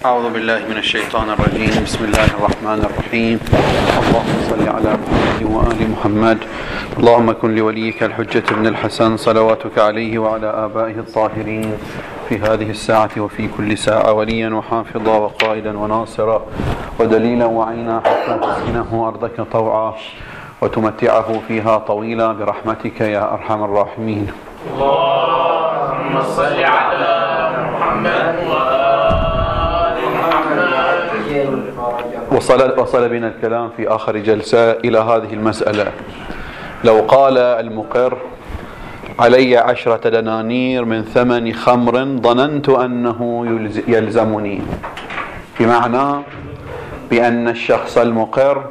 أعوذ بالله من الشيطان الرجيم. بسم الله الرحمن الرحيم. اللهم صل على محمد وآل محمد. اللهم كن لوليك الحجة بن الحسن صلواتك عليه وعلى آبائه الطاهرين في هذه الساعة وفي كل ساعة وليا وحافظا وقائدا وناصرا ودليلا وعينا حتى تسكنه أرضك طوعا وتمتعه فيها طويلا برحمتك يا أرحم الراحمين. اللهم صل على محمد وآل محمد. وصل بنا الكلام في آخر جلسة إلى هذه المسألة. لو قال المقر علي 10 دنانير من ثمن خمر ظننت أنه يلزمني، بمعنى بأن الشخص المقر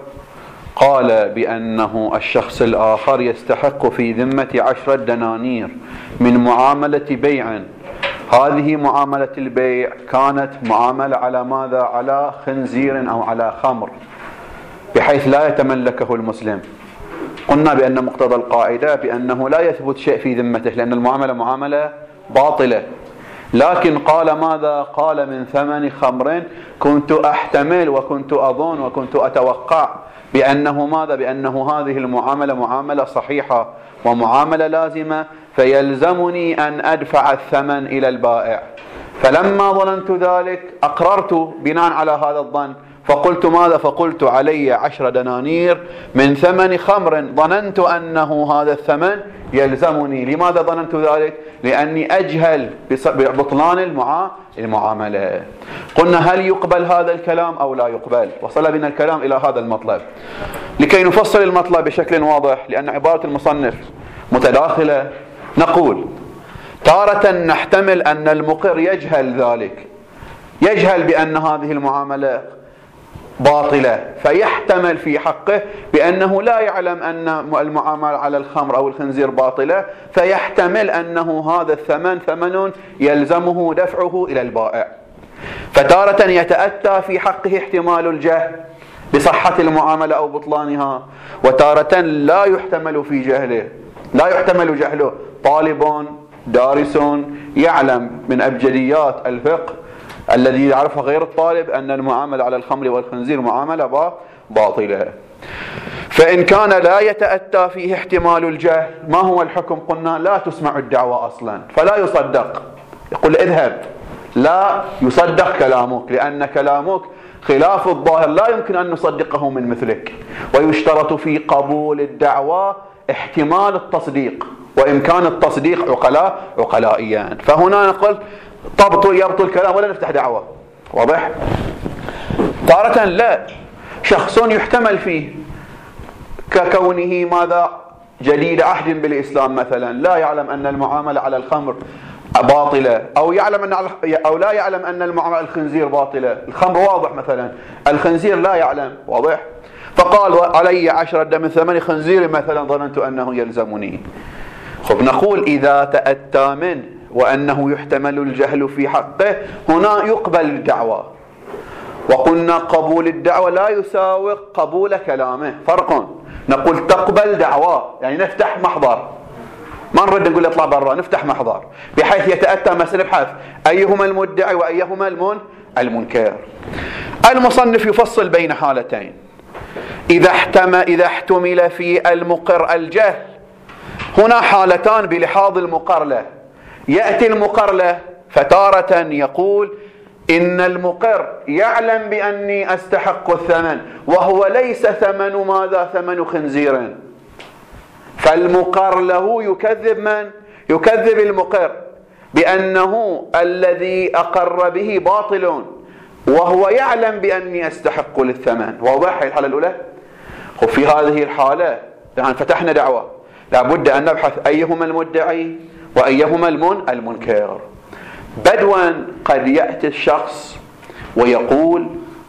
قال بأنه الشخص الآخر يستحق في ذمة 10 دنانير من معاملة بيع. هذه معاملة البيع كانت معاملة على ماذا؟ على خنزير أو على خمر، بحيث لا يتملكه المسلم. قلنا بأن مقتضى القاعدة بأنه لا يثبت شيء في ذمته، لأن المعاملة معاملة باطلة. لكن قال ماذا؟ قال من ثمن خمر كنت أحتمل وكنت أظن وكنت أتوقع بأنه ماذا؟ بأنه هذه المعاملة معاملة صحيحة ومعاملة لازمة، فيلزمني أن أدفع الثمن إلى البائع. فلما ظننت ذلك أقررت بناء على هذا الظن، فقلت ماذا؟ فقلت علي 10 دنانير من ثمن خمر ظننت أنه هذا الثمن يلزمني. لماذا ظننت ذلك؟ لأني أجهل ببطلان المعاملة. قلنا هل يقبل هذا الكلام أو لا يقبل؟ وصل بنا الكلام إلى هذا المطلب. لكي نفصل المطلب بشكل واضح، لأن عبارة المصنف متداخلة، نقول تارة نحتمل أن المقر يجهل ذلك، يجهل بأن هذه المعاملة باطلة، فيحتمل في حقه بأنه لا يعلم أن المعاملة على الخمر أو الخنزير باطلة، فيحتمل أنه هذا الثمن ثمن يلزمه دفعه إلى البائع. فتارة يتأتى في حقه احتمال الجهل بصحة المعاملة أو بطلانها، وتارة لا يحتمل في جهله، لا يحتمل جهله. طالب دارس يعلم من أبجديات الفقه الذي يعرفه غير الطالب أن المعاملة على الخمر والخنزير معاملة باطلة. فإن كان لا يتأتى فيه احتمال الجهل، ما هو الحكم؟ قلنا لا تسمع الدعوى أصلا، فلا يصدق. يقول اذهب، لا يصدق كلامك، لأن كلامك خلاف الظاهر، لا يمكن أن نصدقه من مثلك. ويشترط في قبول الدعوى احتمال التصديق وإمكان التصديق عقلائيا. فهنا نقول يبطل الكلام ولا نفتح دعوة. واضح؟ تارة لا، شخص يحتمل فيه ككونه ماذا؟ جديد عهد بالإسلام مثلا، لا يعلم أن المعاملة على الخمر باطلة، أو لا يعلم أن المعاملة الخنزير باطلة. الخمر واضح مثلا، الخنزير لا يعلم. واضح؟ فقال علي 10 من ثمن خنزير مثلا ظننت أنه يلزمني. خب نقول إذا تأتى منه وأنه يحتمل الجهل في حقه، هنا يقبل الدعوة. وقلنا قبول الدعوة لا يساوي قبول كلامه، فرق. نقول تقبل دعوة يعني نفتح محضر، ما نرد نقول اطلع برا، نفتح محضر بحيث يتأتى مسألة بحث أيهما المدعي وأيهما المنكر. المصنف يفصل بين حالتين. إذا احتمل في المقر الجهل، هنا حالتان بلحاظ المقر له. يأتي المقر له فتارة يقول إن المقر يعلم بأني أستحق الثمن، وهو ليس ثمن ماذا؟ ثمن خنزير. فالمقر له يكذب من؟ يكذب المقر بأنه الذي أقر به باطل، وهو يعلم بأني أستحق للثمن. واضح الحالة الأولى؟ وفي هذه الحالة يعني فتحنا دعوة، لابد أن نبحث أيهما المدعي وأيهما المنكر. بدوا قد يأتي الشخص ويقول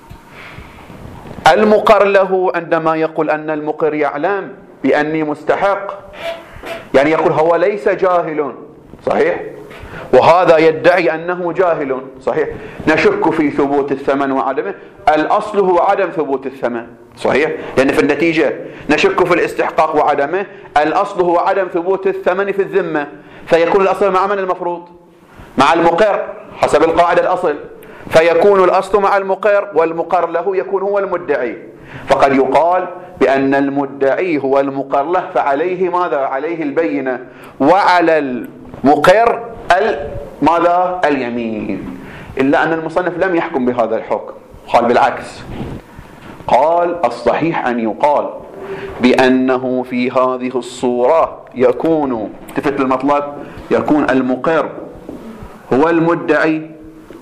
المقر له، عندما يقول أن المقر يعلم بأني مستحق، يعني يقول هو ليس جاهل، صحيح؟ وهذا يدعي أنه جاهل، صحيح؟ نشك في ثبوت الثمن وعدمه، الأصل هو عدم ثبوت الثمن، صحيح؟ لأن في النتيجة نشك في الاستحقاق وعدمه، الأصل هو عدم ثبوت الثمن في الذمة، فيكون الأصل مع من المفروض؟ مع المقر حسب القاعدة الأصل. فيكون الأصل مع المقر، والمقر له يكون هو المدعي. فقد يقال بأن المدعي هو المقر له، فعليه ماذا؟ عليه البينة، وعلى المقر ماذا؟ اليمين. إلا أن المصنف لم يحكم بهذا الحكم، قال بالعكس، قال الصحيح أن يقال بأنه في هذه الصورة يكون، التفت للمطلب، يكون المقر هو المدعي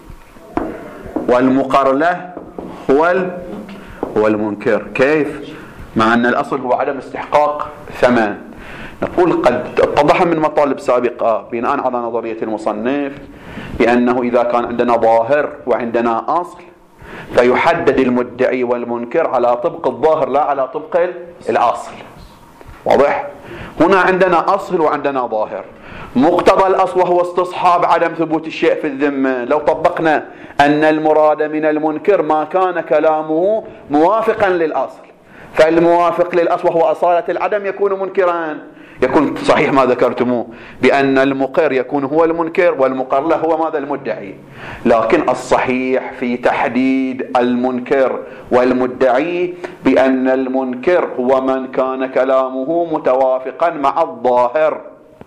والمقر له هو المنكر. كيف؟ مع أن الأصل هو عدم استحقاق ثمن. نقول قد اتضح من مطالب سابقة بناء على نظرية المصنف بأنه إذا كان عندنا ظاهر وعندنا أصل فيحدد المدعي والمنكر على طبق الظاهر لا على طبق الأصل. واضح؟ هنا عندنا أصل وعندنا ظاهر. مقتضى الأصل وهو استصحاب عدم ثبوت الشيء في الذمة. لو طبقنا أن المراد من المنكر ما كان كلامه موافقا للأصل، فالموافق للأصل وهو أصالة العدم يكون منكرا. يكون صحيح ما ذكرتموه بأن المقر يكون هو المنكر والمقر له هو ماذا؟ المدعي. لكن الصحيح في تحديد المنكر والمدعي بأن المنكر هو من كان كلامه متوافقا مع الظاهر،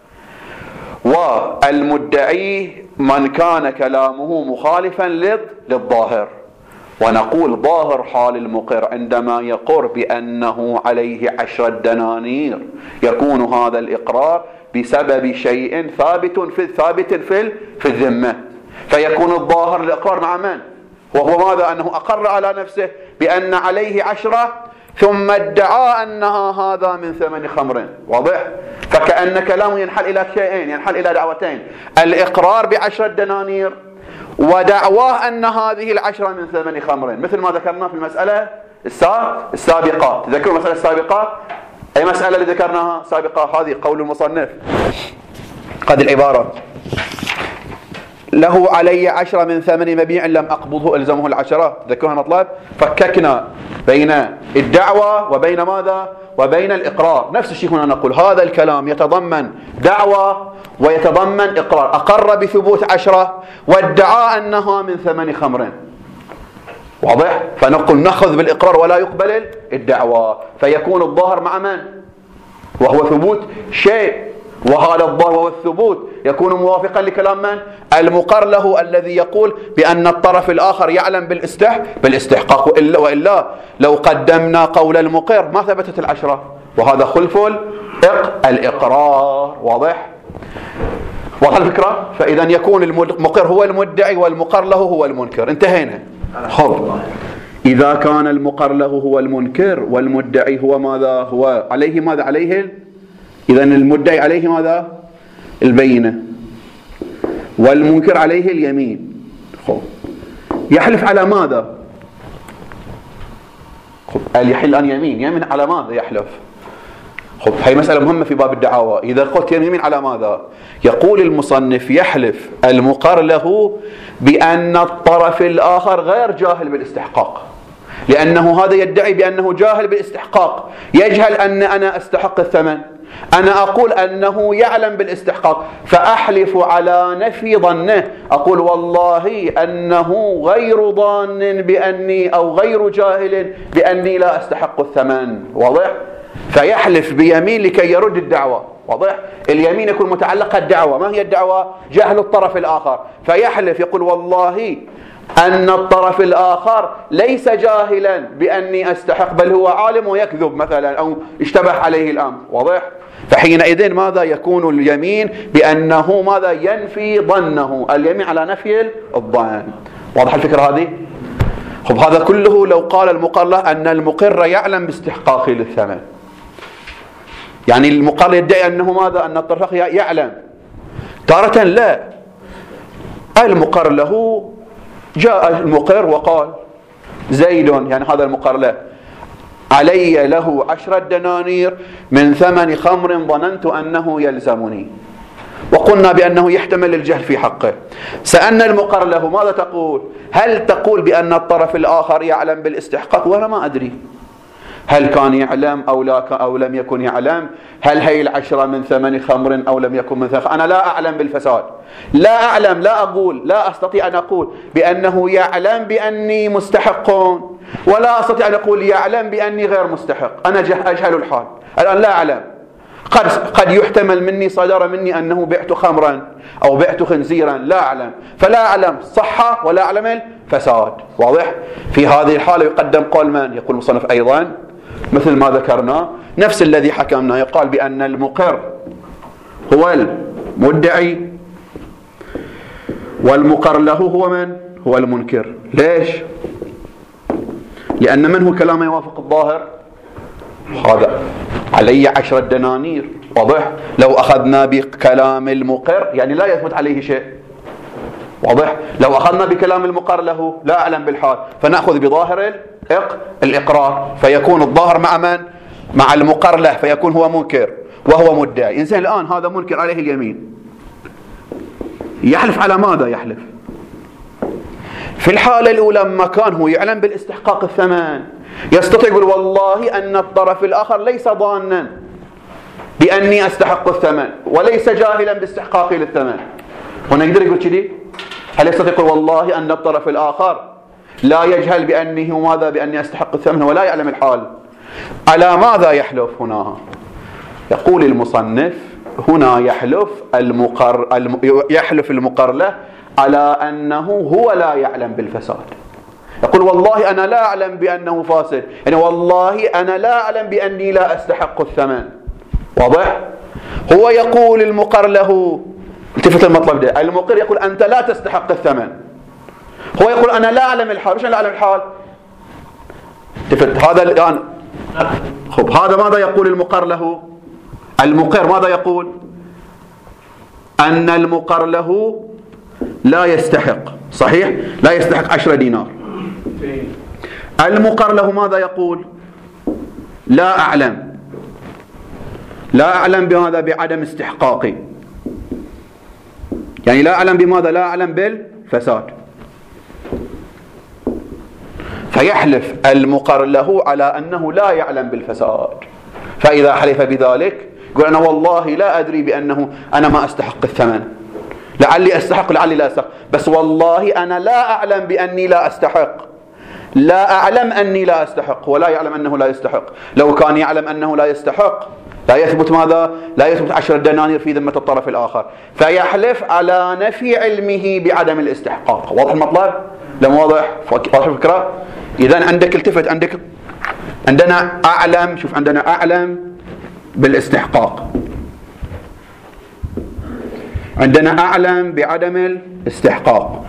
والمدعي من كان كلامه مخالفا للظاهر. ونقول ظاهر حال المقر عندما يقر بأنه عليه 10 دنانير يكون هذا الإقرار بسبب شيء ثابت في الذمة، فيكون الظاهر الإقرار مع من؟ وهو ماذا؟ أنه أقر على نفسه بأن عليه 10 ثم ادعى أنها هذا من ثمن خمر. واضح؟ فكأن كلامه ينحل إلى شيئين، ينحل إلى دعوتين: الإقرار ب10 دنانير ودعواه أن هذه 10 من ثمن خمر، مثل ما ذكرنا في المسألة السابقة. تذكروا المسألة السابقة؟ أي مسألة اللي ذكرناها سابقة؟ هذه قول المصنف، قد العبارة: له علي 10 من ثمن مبيع لم أقبضه ألزمه 10. تذكرون المطلب؟ فككنا بين الدعوة وبين ماذا؟ وبين الإقرار. نفس الشيء هنا نقول هذا الكلام يتضمن دعوة ويتضمن إقرار. أقر بثبوت 10 وادعى أنها من ثمن خمر. واضح؟ فنقول نأخذ بالإقرار ولا يقبل الدعوة، فيكون الظاهر مع من؟ وهو ثبوت شيء، وهذا الظاهر والثبوت يكون موافقا لكلام من؟ المقر له الذي يقول بأن الطرف الآخر يعلم بالاستحقاق. وإلا لو قدمنا قول المقر ما ثبتت 10، وهذا خلف الإقرار. واضح الفكرة؟ فإذا يكون المقر هو المدعي والمقر له هو المنكر. انتهينا. خب، إذا كان المقر له هو المنكر والمدعي هو ماذا؟ هو عليه ماذا؟ عليه، إذا المدعي عليه ماذا؟ البينة، والمنكر عليه اليمين. خب، يحلف على ماذا؟ خب، يحل عن يمين على ماذا يحلف؟ خب، هي مسألة مهمة في باب الدعاوى. إذا قلت يمين على ماذا؟ يقول المصنف: يحلف المقر له بأن الطرف الآخر غير جاهل بالاستحقاق، لأنه هذا يدعي بأنه جاهل بالاستحقاق، يجهل أن أنا أستحق الثمن. أنا أقول أنه يعلم بالاستحقاق، فأحلف على نفي ظنه، أقول والله أنه غير ظان بأني أو غير جاهل بأني لا أستحق الثمن. واضح؟ فيحلف بيمين لكي يرد الدعوة. واضح؟ اليمين يكون متعلقة الدعوة. ما هي الدعوة؟ جهل الطرف الآخر، فيحلف يقول والله أن الطرف الآخر ليس جاهلا بأني أستحق، بل هو عالم ويكذب مثلا أو اشتبه عليه الأمر. واضح؟ فحينئذ ماذا يكون اليمين؟ بأنه ماذا؟ ينفي ظنه، اليمين على نفي الظن. واضح الفكرة هذه؟ خب، هذا كله لو قال المقر له أن المقر يعلم باستحقاقه للثمن. يعني المقر يدعي أنه ماذا؟ أن الطرف يعلم. تارة لا، المقر له، جاء المقر وقال زيد، يعني هذا المقر له، علي له 10 دنانير من ثمن خمر ظننت أنه يلزمني، وقلنا بأنه يحتمل الجهل في حقه. سألنا المقر له ماذا تقول؟ هل تقول بأن الطرف الآخر يعلم بالاستحقاق؟ وأنا ما أدري. هل كان يعلم أو لم يكن يعلم؟ هل هي 10 من 8 خمر أو لم يكن من 3؟ أنا لا أعلم بالفساد، لا أعلم، لا أقول، لا أستطيع أن أقول بأنه يعلم بأني مستحق، ولا أستطيع أن أقول يعلم بأني غير مستحق. أنا أجهل الحال الآن، لا أعلم. قد يحتمل مني، صدر مني أنه بعت خمرا أو بعت خنزيرا، لا أعلم، فلا أعلم صحة ولا أعلم الفساد. واضح؟ في هذه الحالة يقدم قول من؟ يقول المصنف أيضا مثل ما ذكرنا نفس الذي حكمنا، يقال بأن المقر هو المدعي والمقر له هو من؟ هو المنكر. ليش؟ لأن من هو كلامه يوافق الظاهر؟ هذا علي 10 دنانير. واضح؟ لو أخذنا بكلام المقر يعني لا يثبت عليه شيء. واضح؟ لو أخذنا بكلام المقر له لا أعلم بالحال، فنأخذ بظاهر الإقرار، فيكون الظاهر مع من؟ مع المقر له، فيكون هو منكر وهو مدعي. إنسان الآن هذا منكر عليه اليمين، يحلف على ماذا؟ يحلف في الحالة الأولى لما كان هو يعلم بالاستحقاق الثمن، يستطيع يقول والله أن الطرف الآخر ليس ظانا بأني أستحق الثمن وليس جاهلا باستحقاقي للثمن. هنا يقدر يقول كذي؟ هل يستطيع يقول والله أن الطرف الآخر لا يجهل بأني وماذا؟ بأني أستحق الثمن ولا يعلم الحال؟ على ماذا يحلف هنا؟ يقول المصنف هنا يحلف المقر له على أنه هو لا يعلم بالفساد. يقول والله أنا لا أعلم بأنه فاسد، يعني والله أنا لا أعلم بأني لا أستحق الثمن. واضح؟ هو يقول المقر له، التفت المطلب ده، المقر يقول أنت لا تستحق الثمن، هو يقول أنا لا أعلم الحال. مش أنا لا أعلم الحال؟ التفت هذا الآن. خب هذا ماذا يقول المقر له؟ المقر ماذا يقول؟ أن المقر له لا يستحق، صحيح؟ لا يستحق 10 دينار. المقر له ماذا يقول؟ لا أعلم، لا أعلم بماذا؟ بعدم استحقاقي، يعني لا أعلم بماذا؟ لا أعلم بالفساد. فيحلف المقر له على أنه لا يعلم بالفساد، فإذا حلف بذلك يقول أنا والله لا أدري بأنه أنا ما أستحق الثمن، لعلي أستحق لعلي لا أستحق، بس والله أنا لا أعلم بأني لا أستحق، لا أعلم أني لا أستحق، ولا يعلم أنه لا يستحق. لو كان يعلم أنه لا يستحق لا يثبت ماذا؟ لا يثبت 10 دنانير في ذمة الطرف الآخر، فيحلف على نفي علمه بعدم الاستحقاق. واضح المطلب؟ لم واضح؟ واضح الفكرة؟ إذن عندك التفت، عندنا أعلم، شوف عندنا أعلم بالاستحقاق، عندنا أعلم بعدم الاستحقاق.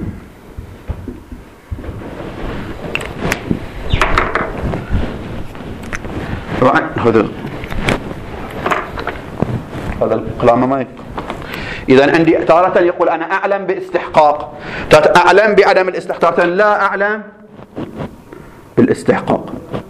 هذا الكلام ما يقول. إذن عندي تارة يقول أنا أعلم باستحقاق، أعلم بعدم الاستحقاق، تارة لا أعلم بالاستحقاق.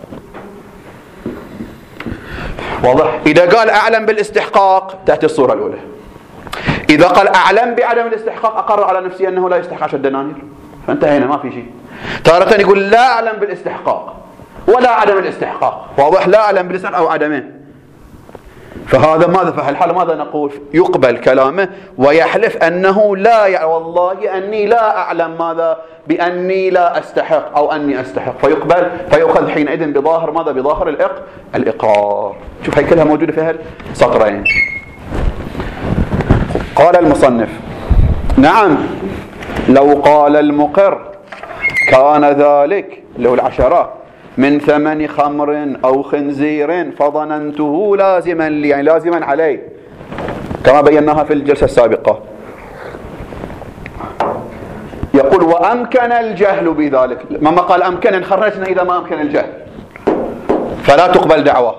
واضح؟ إذا قال أعلم بالاستحقاق تأتي الصورة الأولى. إذا قال أعلم بعدم الاستحقاق أقر على نفسي أنه لا يستحق 10 دنانير، فانتهينا، ما في شيء. تارة يقول لا أعلم بالاستحقاق ولا عدم الاستحقاق. واضح؟ لا أعلم بالاستحقاق أو عدمه. فهذا ماذا؟ فالحال ماذا نقول؟ يقبل كلامه ويحلف أنه لا والله أني لا أعلم ماذا؟ بأني لا أستحق أو أني أستحق، فيقبل، فيؤخذ حينئذ بظاهر ماذا؟ بظاهر الإقرار. شوف هي كلها موجودة في هالسطرين. قال المصنف نعم لو قال المقر كان ذلك له 10 من ثمن خمر أو خنزير فظننته لازما لي، يعني لازما عليه كما بيناها في الجلسة السابقة. يقول وأمكن الجهل بذلك، ما قال أمكن خرجنا إذا ما أمكن الجهل فلا تقبل دعوة.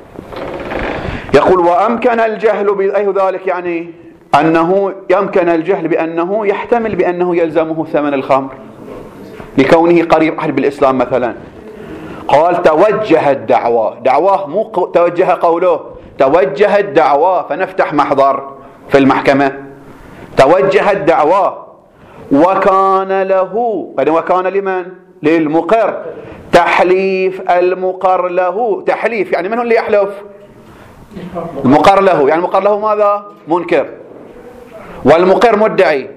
يقول وأمكن الجهل بأي ذلك، يعني أنه يمكن الجهل بأنه يحتمل بأنه يلزمه ثمن الخمر لكونه قريب عهد بالإسلام مثلا. قال توجه الدعوة، دعواه مو توجه قوله، توجه الدعوة، فنفتح محضر في المحكمة. توجه الدعوة وكان له، وكان لمن؟ للمقر تحليف المقر له. تحليف يعني من هو اللي يحلف؟ المقر له، يعني المقر له ماذا؟ منكر، والمقر مدعي.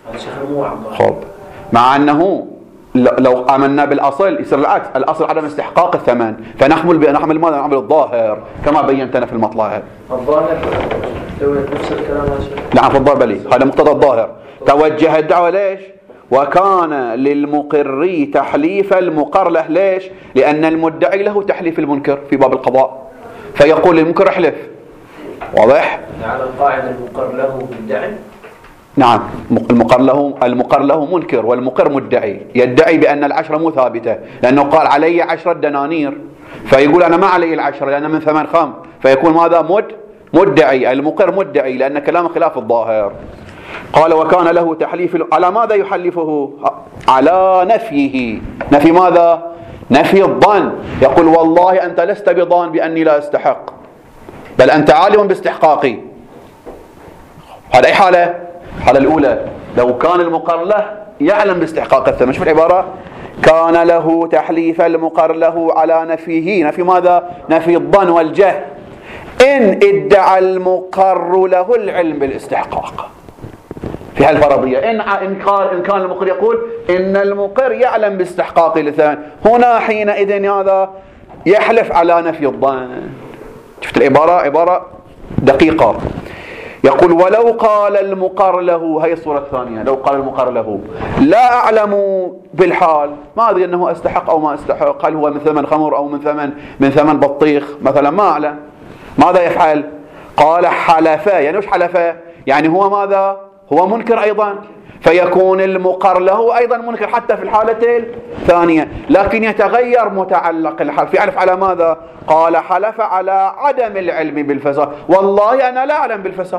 خب مع أنه لو آمنا بالأصل يصير العكس، الأصل عدم استحقاق الثمن، فنحمل ماذا؟ نحمل الظاهر كما بينتنا في المطلع. الظاهر نفس الكلام. نعم في الظاهر بلي، هذا مقتضى الظاهر. توجه الدعوة ليش؟ وكان للمقر تحليف المقر له. ليش؟ لأن المدعي له تحليف المنكر في باب القضاء، فيقول للمنكر احلف. واضح؟ على القاعدة المقر له مدعي. نعم المقر له منكر والمقر مدعي، يدعي بأن العشرة مو ثابتة، لأنه قال علي 10 دنانير، فيقول أنا ما علي 10 لأن من 8 خام، فيكون ماذا؟ مدعي. المقر مدعي لأن كلامه خلاف الظاهر. قال وكان له تحليف. على ماذا يحلفه؟ على نفيه. نفي ماذا؟ نفي الظن. يقول والله أنت لست بظان بأني لا أستحق، بل أنت عالم باستحقاقي. هذا أي حالة؟ الحالة الأولى لو كان المقر له يعلم باستحقاق الثمن. شوف العبارة: كان له تحليف المقر له على نفيه. نفي ماذا؟ نفي الظن والجهل. إن ادعى المقر له العلم بالاستحقاق في هالفرضية. إن كان المقر يقول إن المقر يعلم باستحقاق الثمن، هنا حينئذ هذا يحلف على نفي الظن. شفت العبارة؟ عبارة دقيقة. يقول ولو قال المقر له، هي الصورة الثانية، لو قال المقر له لا أعلم بالحال، ما أدري أنه أستحق أو ما أستحق، هل هو من ثمن خمر أو من ثمن بطيخ مثلا، ما أعلم، ماذا يفعل؟ قال حلف. يعني وش حلف؟ يعني هو ماذا؟ هو منكر أيضا، فيكون المقر له أيضا منكر حتى في الحالة الثانية، لكن يتغير متعلق الحلف. يعرف على ماذا؟ قال حلف على عدم العلم بالفساد، والله أنا لا أعلم بالفساد.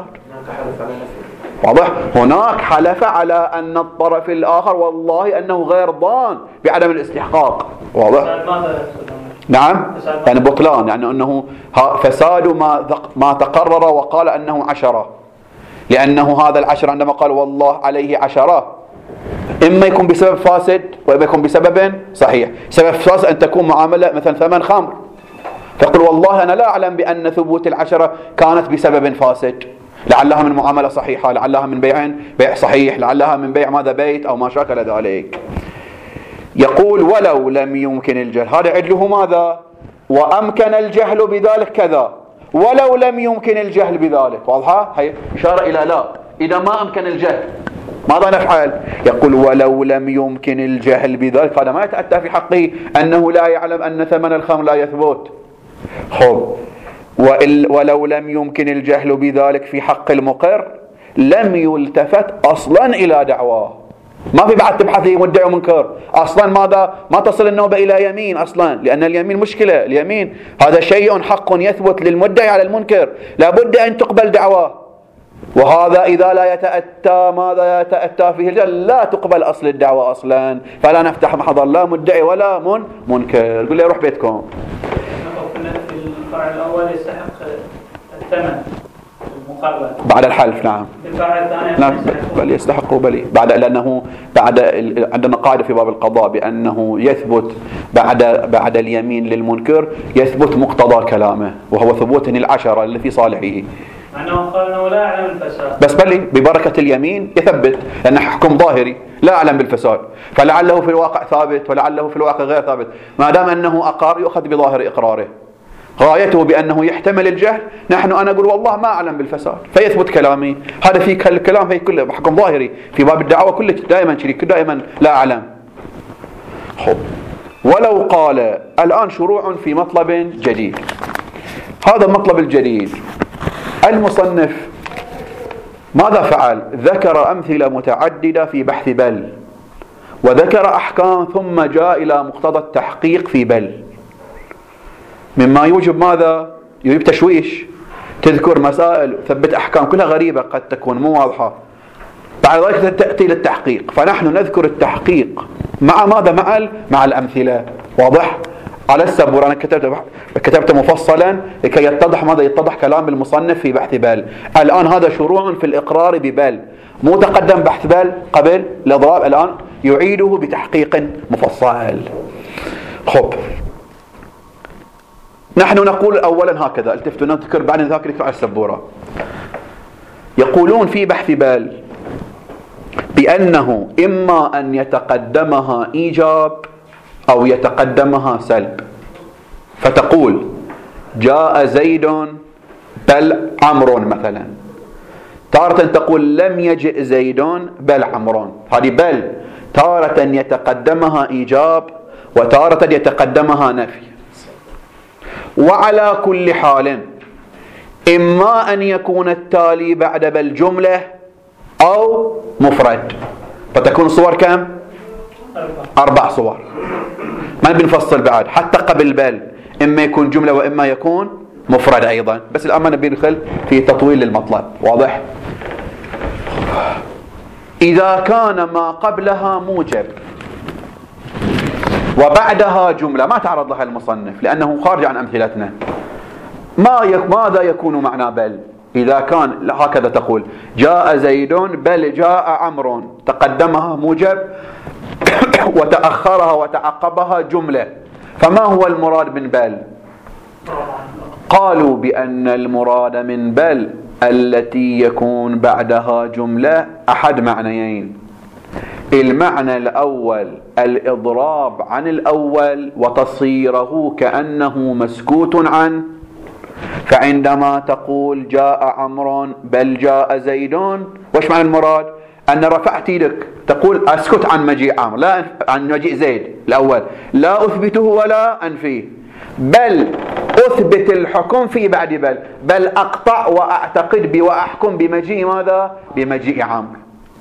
واضح؟ هناك حلف على أن الطرف الآخر والله أنه غير ضان بعدم الاستحقاق. واضح؟ نعم، يعني بطلان، يعني أنه فساد ما تقرر وقال أنه 10، لأنه هذا 10 عندما قال والله عليه 10 إما يكون بسبب فاسد وإما يكون بسبب صحيح. سبب فاسد أن تكون معاملة مثلا ثمن خمر، فقل والله أنا لا أعلم بأن ثبوت 10 كانت بسبب فاسد، لعلها من معاملة صحيحة، لعلها من بيع صحيح، لعلها من بيع ماذا؟ بيت أو ما شاكل ذلك. يقول ولو لم يمكن الجهل، هذا عدله ماذا؟ وأمكن الجهل بذلك كذا، ولو لم يمكن الجهل بذلك. واضحة؟ هي إشارة إلى لا. إذا ما أمكن الجهل ماذا نفعل؟ يقول ولو لم يمكن الجهل بذلك، هذا ما يتأتى في حقه أنه لا يعلم أن ثمن الخمر لا يثبت. خب ولو لم يمكن الجهل بذلك في حق المقر لم يلتفت أصلا إلى دعواه. ما في بعد تبحثي مدعي ومنكر أصلا. ماذا؟ ما تصل النوبة إلى يمين أصلا، لأن اليمين مشكلة. اليمين هذا شيء حق يثبت للمدعي على المنكر، لابد أن تقبل دعواه، وهذا إذا لا يتأتى ماذا يتأتى فيه الجهل لا تقبل أصل الدعوة أصلا، فلا نفتح محضر لا مدعي ولا منكر. يقول لي روح بيتكم. في الفرع الأول يستحق الثمن المقرر بعد الحلف. نعم. الفرع الثاني نعم بل يستحقوا بلي لأنه عندنا قاعدة في باب القضاء بأنه يثبت بعد اليمين للمنكر يثبت مقتضى كلامه، وهو ثبوت 10 اللي في صالحه. أنه قال أنه لا أعلم الفساد، بس بلي ببركة اليمين يثبت، لأنه حكم ظاهري لا أعلم بالفساد، فلعله في الواقع ثابت ولعله في الواقع غير ثابت. ما دام أنه أقار يؤخذ بظاهر إقراره، غايته بأنه يحتمل الجهل. أنا أقول والله ما أعلم بالفساد فيثبت كلامي. هذا في الكلام هي كله حكم ظاهري في باب الدعوة كله دائما شريك، دائما لا أعلم. خب ولو قال الآن شروع في مطلب جديد. هذا المطلب الجديد المصنف ماذا فعل؟ ذكر أمثلة متعددة في بحث بل، وذكر أحكام، ثم جاء إلى مقتضى التحقيق في بل، مما يوجب ماذا؟ يوجب تشويش. تذكر مسائل ثبت أحكام كلها غريبة قد تكون مو واضحة، بعد ذلك تأتي للتحقيق. فنحن نذكر التحقيق مع ماذا؟ مع الأمثلة. واضح؟ على السبورة أنا كتبت مفصلا لكي يتضح ماذا؟ يتضح كلام المصنف في بحث بل. الآن هذا شروع في الإقرار ببل. مو تقدم بحث بل قبل الإضراب، الآن يعيده بتحقيق مفصل. خب، نحن نقول أولا هكذا، التفتوا نذكر بعد ذاك على السبورة. يقولون في بحث بال بأنه إما أن يتقدمها إيجاب أو يتقدمها سلب، فتقول جاء زيد بل عمرو مثلا، تارة تقول لم يجئ زيد بل عمرو. هذه بل تارة يتقدمها إيجاب وتارة يتقدمها نفي. وعلى كل حال إما أن يكون التالي بعد بل جملة أو مفرد، فتكون صور كم؟ 4 صور. ما بنفصل بعد حتى قبل بل، إما يكون جملة وإما يكون مفرد أيضا، بس الآن ما نبي ندخل في تطويل للمطلب. واضح؟ إذا كان ما قبلها موجب وبعدها جملة ما تعرض لها المصنف لأنه خارج عن أمثلتنا، ماذا يكون معنى بل؟ إذا كان هكذا تقول جاء زيد بل جاء عمرو، تقدمها موجب وتأخرها وتعقبها جملة، فما هو المراد من بل؟ قالوا بأن المراد من بل التي يكون بعدها جملة أحد معنيين. المعنى الأول الإضراب عن الأول وتصيره كأنه مسكوت عنه، فعندما تقول جاء عمرو بل جاء زيد، وش معنى المراد؟ أن رفعت يدك تقول أسكت عن مجيء عمرو، لا عن مجيء زيد الأول، لا أثبته ولا أنفيه، بل أثبت الحكم في بعد بل أقطع وأعتقد وأحكم بمجيء ماذا؟ بمجيء عمرو.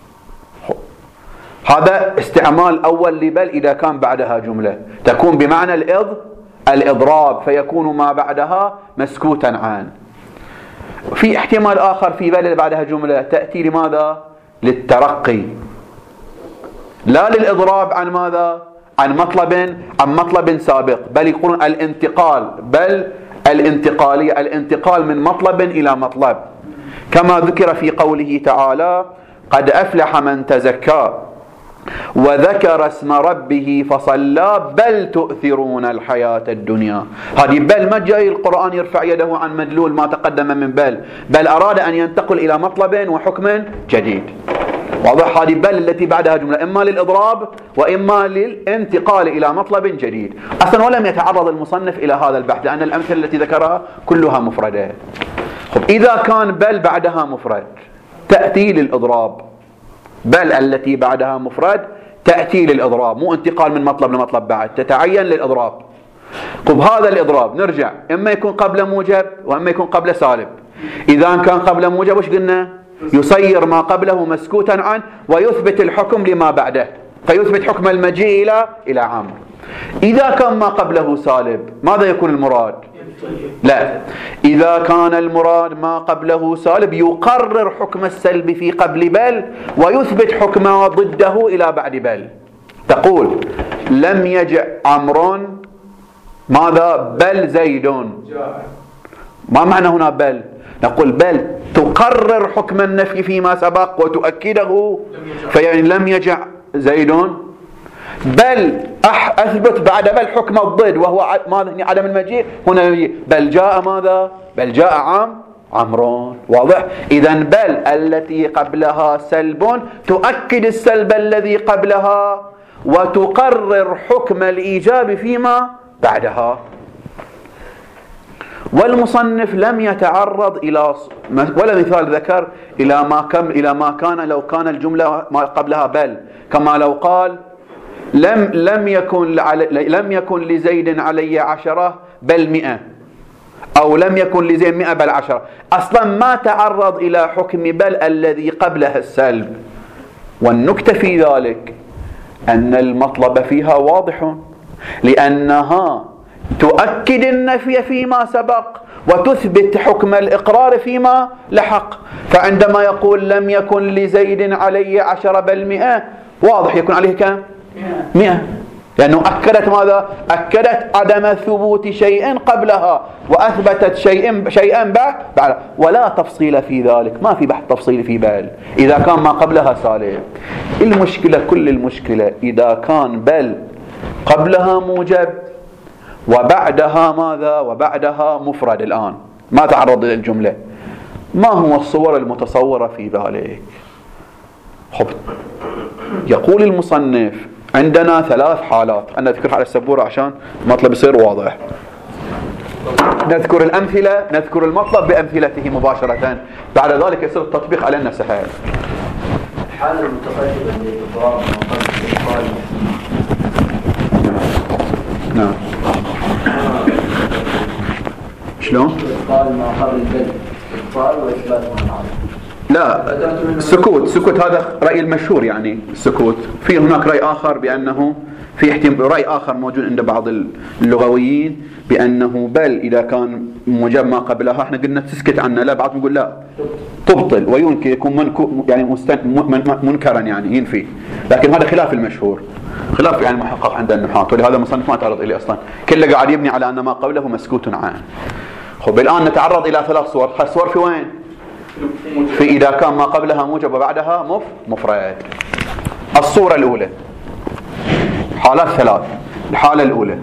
هذا استعمال أول لبل إذا كان بعدها جملة، تكون بمعنى الإضراب، فيكون ما بعدها مسكوتا عنه. في احتمال آخر في بل اللي بعدها جملة تأتي لماذا؟ للترقي، لا للإضراب عن ماذا؟ عن مطلب سابق، بل يقولون الانتقال، بل الانتقالية، الانتقال من مطلب إلى مطلب، كما ذكر في قوله تعالى قد أفلح من تزكى وذكر اسم ربه فصلى بل تؤثرون الحياة الدنيا. هذه بل ما جاي القرآن يرفع يده عن مدلول ما تقدم من بل أراد أن ينتقل إلى مطلب وحكم جديد. واضح؟ هذه بل التي بعدها جملة إما للإضراب وإما للانتقال إلى مطلب جديد. أصلا ولم يتعرض المصنف إلى هذا البحث لأن الأمثلة التي ذكرها كلها مفردة. إذا كان بل بعدها مفرد تأتي للإضراب، بل التي بعدها مفرد تأتي للإضراب، مو انتقال من مطلب لمطلب، بعد تتعين للإضراب. هذا الإضراب نرجع إما يكون قبل موجب وإما يكون قبل سالب. إذا كان قبل موجب وش قلنا؟ يصير ما قبله مسكوتا عنه ويثبت الحكم لما بعده، فيثبت حكم المجيء إلى عمرو. إذا كان ما قبله سالب ماذا يكون المراد؟ لا، إذا كان المراد ما قبله سالب يقرر حكم السلب في قبل بل ويثبت حكم ضده إلى بعد بل. تقول لم يجع عمرو ماذا؟ بل زيد. ما معنى هنا بل؟ نقول بل تقرر حكم النفي فيما سبق وتؤكده، فيعني لم يجع زيد، بل أثبت بعد بل حكم الضد وهو عدم المجيء. هنا بل جاء ماذا؟ بل جاء عمرو. واضح؟ إذن بل التي قبلها سلب تؤكد السلب الذي قبلها وتقرر حكم الإيجاب فيما بعدها. والمصنف لم يتعرض إلى ولا مثال ذكر إلى ما كان لو كان الجملة ما قبلها بل، كما لو قال لم يكن لزيد علي 10 بل 100، أو لم يكن لزيد 100 بل 10. أصلا ما تعرض إلى حكم بل الذي قبلها السلب. والنكتة في ذلك أن المطلب فيها واضح، لأنها تؤكد النفي فيما سبق وتثبت حكم الإقرار فيما لحق. فعندما يقول لم يكن لزيد علي 10 بل 100، واضح يكون عليه كم؟ 100. لأنه أكدت ماذا؟ أكدت عدم ثبوت شيء قبلها وأثبتت شيئا بعد، ولا تفصيل في ذلك، ما في بحث تفصيلي في بل إذا كان ما قبلها سالم. المشكلة كل المشكلة إذا كان بل قبلها موجب وبعدها ماذا؟ وبعدها مفرد. الآن ما تعرض للجملة، ما هو الصور المتصورة في بالك؟ يقول المصنف عندنا 3 حالات، أنا أذكرها على السبورة عشان المطلب يصير واضح. نذكر الأمثلة، نذكر المطلب بأمثلته مباشرة، بعد ذلك يصير التطبيق علينا سهل. الحالة المتقدمة للإضرار ما قبل الإبطال. نعم. شلون؟ إبطال ما قبل البدء، إبطال وإثبات ما بعد. لا، سكوت هذا رأي المشهور، يعني السكوت. في هناك رأي آخر بأنه في رأي آخر موجود عند بعض اللغويين بأنه بل إذا كان موجب ما قبلها احنا قلنا تسكت عنه، لا بعض نقول لا تبطل ويمكن يكون يعني منكرا يعني ينفي، لكن هذا خلاف المشهور، خلاف يعني محقق عند النحاة، ولهذا المصنف ما تعرض إليه أصلا، كله قاعد يبني على أن ما قبله مسكوت عنه. خب الآن نتعرض إلى 3 صور. الصور في وين؟ في إذا كان ما قبلها موجب وبعدها مفرد. الصورة الأولى، حالات 3. الحالة الأولى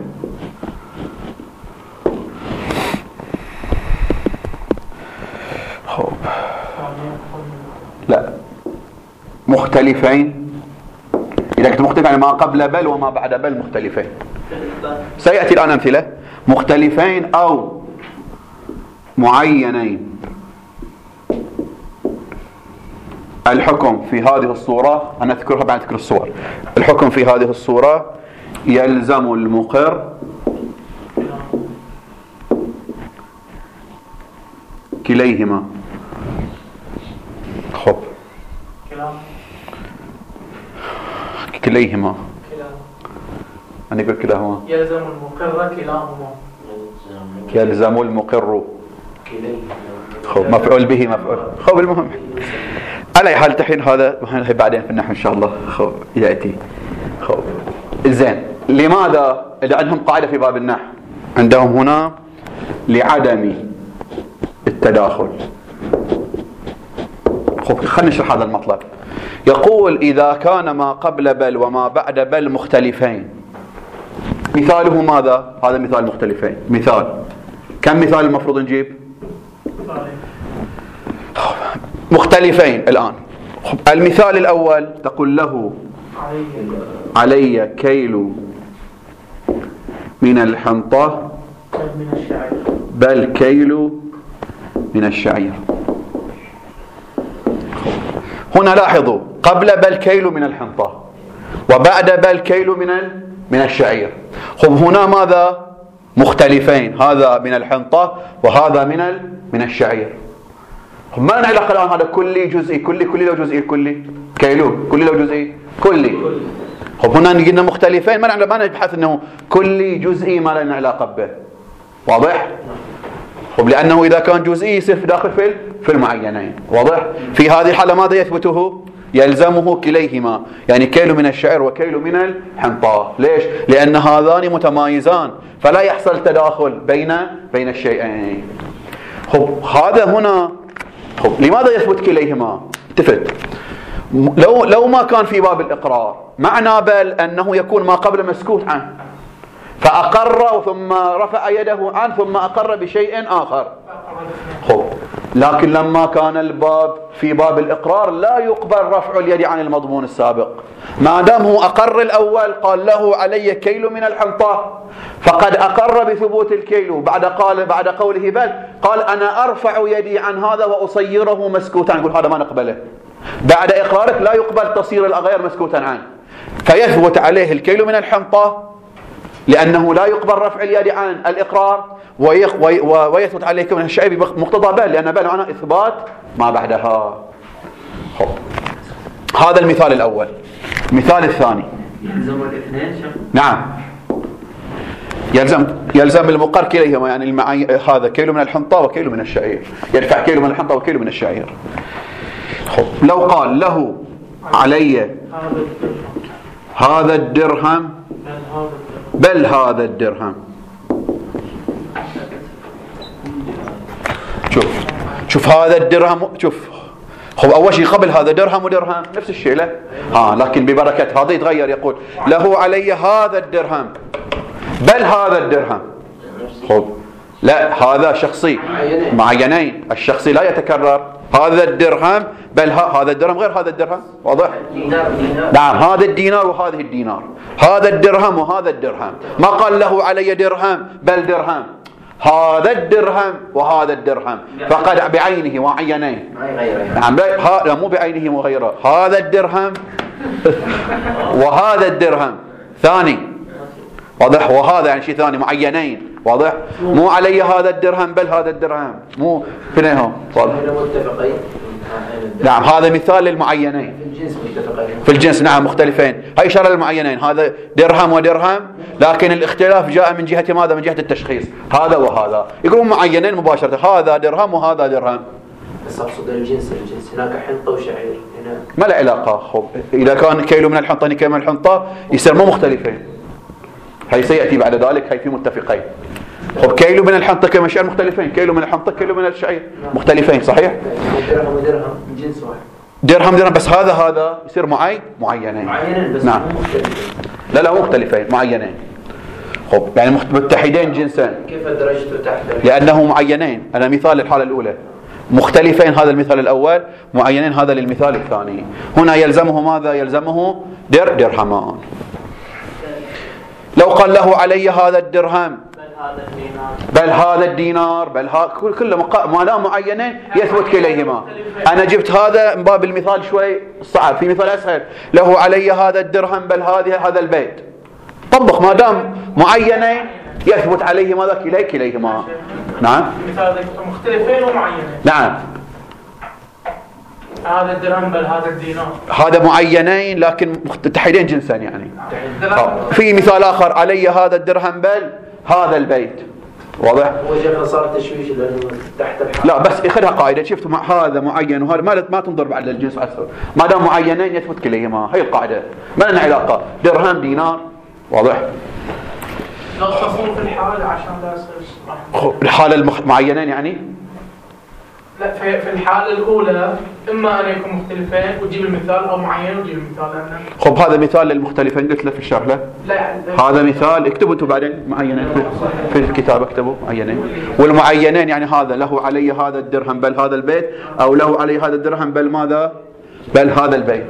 لا مختلفين. إذا كنت مختلف يعني ما قبل بل وما بعد بل مختلفين. سيأتي الآن أمثلة. مختلفين أو معينين. الحكم في هذه الصورة، أنا أذكرها بعد ذكر الصور. الحكم في هذه الصورة يلزم المقر كليهما. خب كليهما أنا أقول كلاهما. يلزم المقر كلاهما. يلزم المقر. خب مفعول به مفعول. خب المهم على حال تحين هذا بعدين في النحو إن شاء الله. خب يأتي. خب زين. لماذا؟ إذا عندهم قاعدة في باب النحو عندهم هنا لعدم التداخل. خب خلينا نشرح هذا المطلب. يقول إذا كان ما قبل بل وما بعد بل مختلفين. مثاله ماذا؟ هذا مثال مختلفين. مثال كم مثال المفروض نجيب؟ مختلفين الآن. المثال الأول تقول له علي كيل من الحنطة بل كيل من الشعير. هنا لاحظوا قبل بل كيل من الحنطة وبعد بل كيل من الشعير. خب هنا ماذا؟ مختلفين، هذا من الحنطة وهذا من الشعير. ما لنا علاقة الآن هذا كلي جزئي كلي لو جزئي كلي كيلو كلي لو جزئي كلي. خب هنا قلنا مختلفين ما نبحث انه كلي جزئي ما لنا علاقة به. واضح؟ خب لأنه إذا كان جزئي يصير داخل في المعينين. واضح؟ في هذه الحالة ماذا يثبته؟ يلزمه كليهما، يعني كيل من الشعير وكيل من الحنطة. ليش؟ لأن هذان متمايزان فلا يحصل تداخل بين الشيئين. خب هذا هنا. خب لماذا يثبت كليهما؟ التفت. لو ما كان في باب الإقرار معنى بل أنه يكون ما قبل مسكوت عنه فأقر ثم رفع يده عنه ثم أقر بشيء آخر. خب لكن لما كان الباب في باب الإقرار لا يقبل رفع اليد عن المضمون السابق. ما دام هو أقر الأول قال له علي كيل من الحنطة فقد أقر بثبوت الكيل. بعد قوله بل قال أنا أرفع يدي عن هذا وأصيره مسكوتا. نقول هذا ما نقبله. بعد إقرارك لا يقبل تصير الغير مسكوتا عنه فيثبت عليه الكيل من الحنطة لأنه لا يقبل رفع اليد عن الإقرار ويثبت عليه كون الشيء بمقتضى بل لأن بل معناه إثبات ما بعدها. خب هذا المثال الأول. المثال الثاني يلزم الاثنين. نعم يلزم المقر كليهما، يعني هذا كيلو من الحنطة وكيلو من الشعير، يدفع كيلو من الحنطة وكيلو من الشعير. خب لو قال له علي هذا الدرهم بل هذا الدرهم. شوف هذا الدرهم، شوف هو أول شيء قبل هذا درهم ودرهم نفس الشيء له، لكن ببركة هذا يتغير، يقول له علي هذا الدرهم بل هذا الدرهم. خب لا، هذا شخصي معينين، الشخصي لا يتكرر. هذا الدرهم بل هذا الدرهم غير هذا الدرهم، واضح؟ نعم، هذا الدينار وهذه الدينار، هذا الدرهم وهذا الدرهم. ما قال له علي درهم بل درهم، هذا الدرهم وهذا الدرهم فقد بعينه وعينين. نعم، لا مو بعينه وغيره، هذا الدرهم وهذا الدرهم ثاني، واضح؟ وهذا يعني شيء ثاني، معينين، واضح؟ مو علي هذا الدرهم بل هذا الدرهم، مو فينهم، واضح؟ نعم، هذا مثال للمعينين في الجنس، نعم مختلفين. هاي إشارة للمعينين، هذا درهم ودرهم، لكن الاختلاف جاء من جهة ماذا؟ من جهة التشخيص، هذا وهذا يقولون معينين مباشرة، هذا درهم وهذا درهم. بس أقصد الجنس هناك حنطة وشعير هنا ما له علاقة. خب إذا كان كيلو من الحنطة كيلو من الحنطة يصير مو مختلفين، هي سيأتي بعد ذلك، هي في متفقين. خب كيلو من الحنطة كيلو من الشعير مختلفين، كيلو من الحنطة كيلو من الشعير مختلفين، صحيح؟ درهم ودرهم جنس واحد، درهم بس هذا يصير معينين بس نعم، لا مختلفين معينين. خب يعني متحدين جنسان. كيف درجته تحت؟ لأنه معينين. أنا مثال الحالة الأولى، مختلفين هذا المثال الأول، معينين هذا للمثال الثاني. هنا يلزمه ماذا؟ يلزمه درهمان. لو قال له علي هذا الدرهم بل هذا الدينار بل كل ما دام معينين يثبت كليهما. أنا جبت هذا من باب المثال شوي صعب، في مثال أسهل، له علي هذا الدرهم بل هذا البيت. طبق ما دام معينين يثبت عليه ماذا؟ كليهما. نعم، مثال مختلفين ومعينين. نعم، هذا الدرهم بل هذا الدينار، هذا معينين لكن متحدين جنسا يعني. في مثال آخر، علي هذا الدرهم بل هذا البيت، واضح؟ هو شيخ صار تشويش لأنه تحت الحال. لا بس اخذها قاعدة، شفت هذا معين وهذا ما تنظر بعد الجنس أكثر، ما دام معينين يثبت كليهما، هي القاعدة، ما لنا علاقة درهم دينار، واضح؟ لا تصون في الحالة عشان لا يصير الحالة المعينين يعني؟ لا، في الحالة الأولى إما أن يكون مختلفين وتجيب المثال، أو معين وتجيب المثال. خب هذا مثال للمختلفين قلت له في الشرح له. لا يعني هذا مثال، اكتبوا انتم بعدين معينين في الكتاب، اكتبوا معينين. والمعينين يعني هذا له علي هذا الدرهم بل هذا البيت، أو له علي هذا الدرهم بل ماذا؟ بل هذا البيت.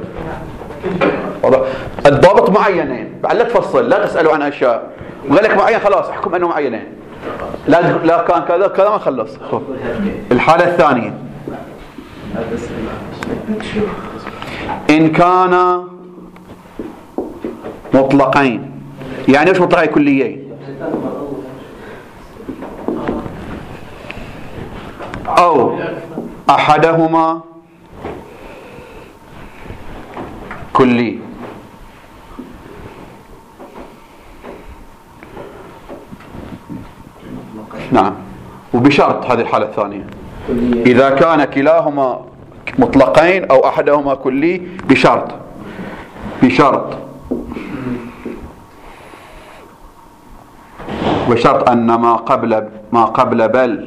الضابط معينين، بعد لا تفصل، لا تسألوا عن أشياء، وقال لك معين خلاص احكم أنه معينين، لا كان كذا ما خلص. الحالة الثانية، إن كان مطلقين، يعني ايش مطلقين؟ كليين، أو أحدهما كلي. نعم، وبشرط هذه الحالة الثانية، إذا كان كلاهما مطلقين أو أحدهما كلي، بشرط أن ما قبل بل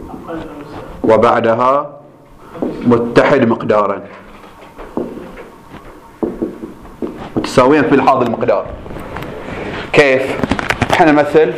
وبعدها متحد مقدارا، متساويين في لحاظ المقدار. كيف؟ احنا نمثل.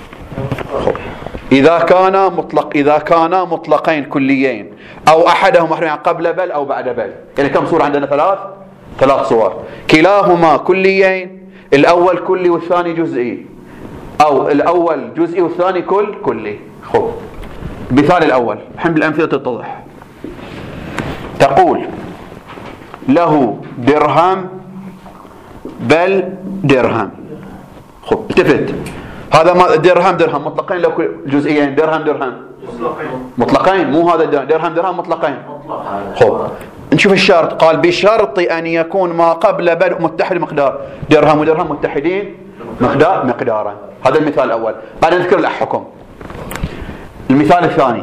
إذا كان مطلقين كليين، أو أحدهما يعني قبل بل أو بعد بل، يعني كم صورة عندنا؟ ثلاث صور. كلاهما كليين، الأول كلي والثاني جزئي، أو الأول جزئي والثاني كلي. خب مثال الأول الحين بالأمثلة تتضح. تقول له درهم بل درهم. خب التفت، هذا ما درهم مطلقين لو جزئيين، درهم مطلقين، مو هذا درهم مطلقين. خب نشوف الشرط، قال بشرط أن يكون ما قبل بل متحد مقدار، درهم ودرهم متحدين مقدارا. هذا المثال الأول، بعد نذكر الأحكم. المثال الثاني،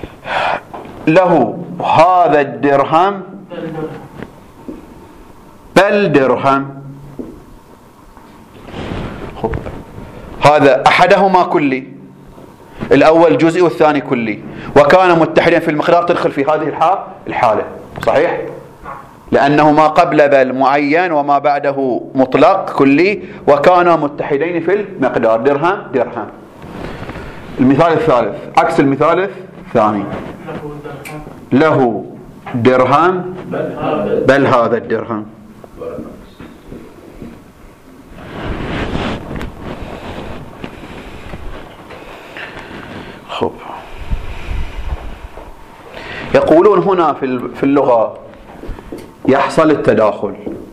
له هذا الدرهم بل درهم. خب هذا أحدهما كلي، الأول جزئي والثاني كلي، وكان متحدين في المقدار، تدخل في هذه الحالة، صحيح؟ لأنه ما قبل بل معين وما بعده مطلق كلي، وكانا متحدين في المقدار، درهم درهم. المثال الثالث عكس المثال الثاني، له درهم بل هذا الدرهم. خب يقولون هنا في اللغة يحصل التداخل.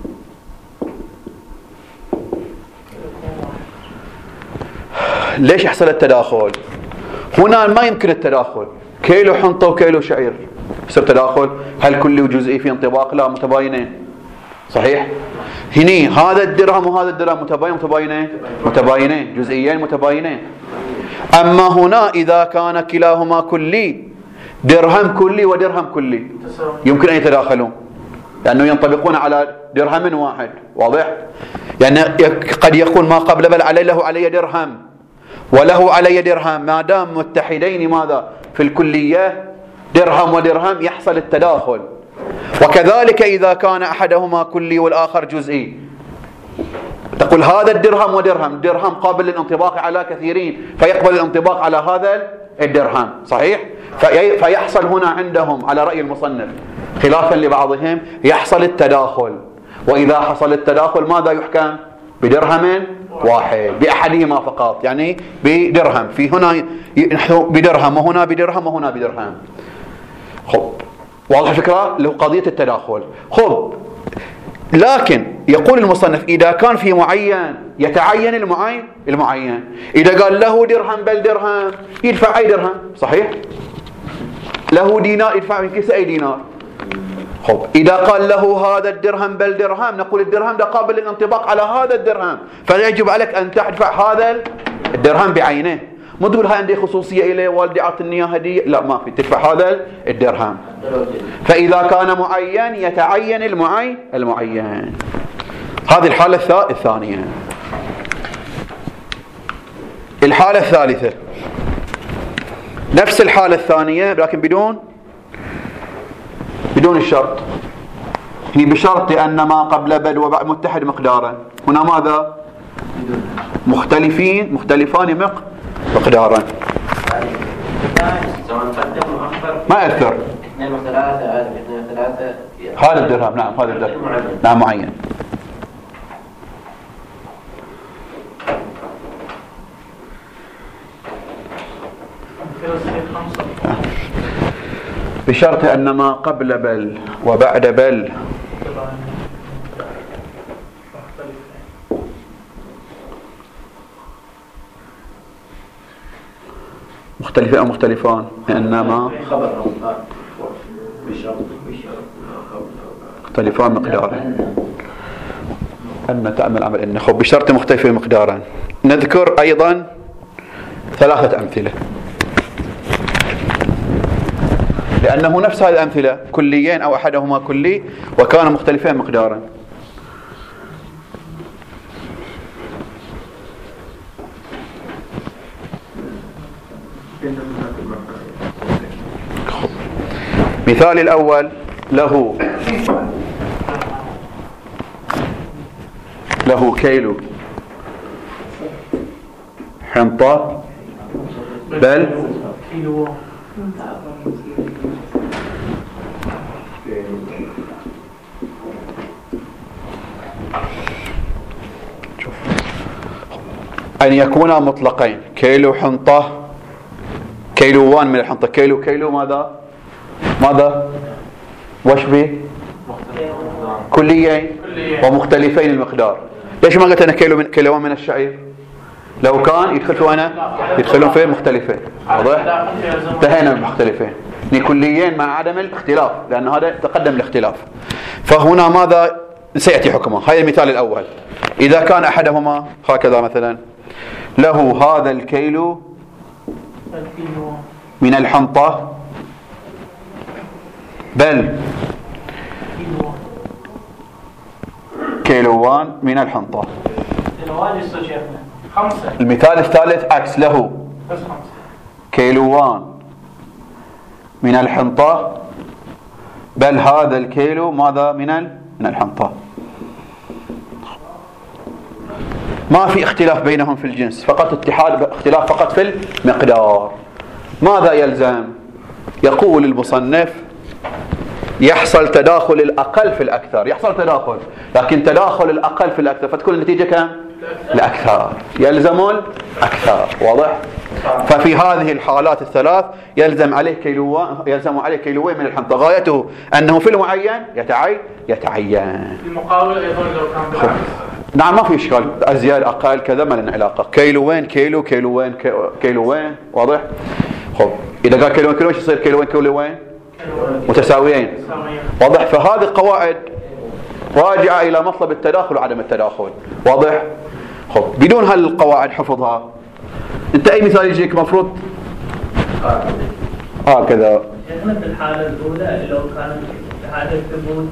ليش يحصل التداخل؟ هنا ما يمكن التداخل، كيلو حنطة وكيلو شعير يصير تداخل، هل كلي وجزئي في انطباق؟ لا، متباينين، صحيح؟ هني هذا الدرهم وهذا الدرهم متباينين جزئيين متباينين. أما هنا إذا كان كلاهما كلي، درهم كلي ودرهم كلي، يمكن أن يتداخلون لأنه ينطبقون على درهم واحد، واضح؟ يعني قد يكون ما قبل بل له علي درهم وله علي درهم، ما دام متحدين ماذا في الكلية درهم ودرهم يحصل التداخل. وكذلك إذا كان أحدهما كلي والآخر جزئي، تقول هذا الدرهم ودرهم، درهم قابل للانطباق على كثيرين فيقبل الانطباق على هذا الدرهم، صحيح؟ فيحصل هنا عندهم على رأي المصنف خلافا لبعضهم يحصل التداخل. وإذا حصل التداخل ماذا يحكم؟ بدرهم واحد، بأحدهما فقط، يعني بدرهم، في هنا بدرهم وهنا بدرهم وهنا بدرهم. خب واضح الفكرة؟ له قضية التداخل. خب لكن يقول المصنف إذا كان في معين يتعين المعين، إذا قال له درهم بل درهم يدفع أي درهم، صحيح؟ له دينار يدفع من كيس أي دينار. خب إذا قال له هذا الدرهم بل درهم، نقول الدرهم ده قابل للانطباق على هذا الدرهم، فيجب عليك أن تدفع هذا الدرهم بعينه. مو تقول هاي عندي خصوصية إليه والدي عطني هدية، لا، ما في، تدفع هذا الدرهم. فإذا كان معين يتعين المعين. هذه الحالة الثانية. الحالة الثالثة نفس الحالة الثانية لكن بدون الشرط، يعني بشرط أن ما قبل بل وبعد متحد مقدارا. هنا ماذا؟ مختلفان مقدارا. ما يأثر. 2 و3 2 و3 هذا الدرهم، نعم هذا الدرهم، نعم معين. بشرط أن ما قبل بل وبعد بل مختلفين أو مختلفان، لأنما مختلفان مقدارا. أن تعمل عمل إن. خب بشرط مختلفين مقدارا. نذكر أيضا 3 أمثلة، لأنه نفس هذه الأمثلة كليين أو أحدهما كلي وكانوا مختلفين مقدارا. مثال الأول له كيلو حنطة بل أن يكونا مطلقين، كيلو حنطة، كيلوان من الحنطة، كيلو ماذا وش به؟ كليين ومختلفين المقدار. ليش ما قلت أنا كيلوان من الشعير؟ لو كان يدخلون فين مختلفين، واضح؟ انتهينا من المختلفين، كليين مع عدم الاختلاف، لأن هذا تقدم الاختلاف. فهنا ماذا سيأتي حكمه؟ هذا المثال الأول. إذا كان أحدهما هكذا مثلا، له هذا الكيلو من الحنطة بل كيلوان من الحنطة. شيخنا 5. المثال الثالث عكس له بس 5 كيلوان من الحنطة بل هذا الكيلو ماذا من الحنطة. ما في اختلاف بينهم في الجنس، فقط اختلاف فقط في المقدار. ماذا يلزم؟ يقول المصنف يحصل تداخل الأقل في الأكثر، يحصل تداخل، لكن تداخل الأقل في الأكثر فتكون النتيجة كم؟ الأكثر، يلزم الأكثر. واضح؟ ففي هذه الحالات الثلاث يلزم عليه كيلوين من الحنطة، غايته أنه في المعين يتعين. المقاول أيضا لو كان بالعكس. نعم ما في إشكال، أزياد أقل كذا ما لنا علاقة. كيلوين كيلوين. واضح؟ خب إذا قال كيلوين شو يصير؟ كيلوين متساويين. واضح؟ فهذه قواعد راجعة إلى مطلب التداخل وعدم التداخل. واضح؟ خب بدون هالقواعد حفظها أنت أي مثال يجيك مفروض هكذا. شيخنا في الحالة الأولى لو كان هذا الثبوت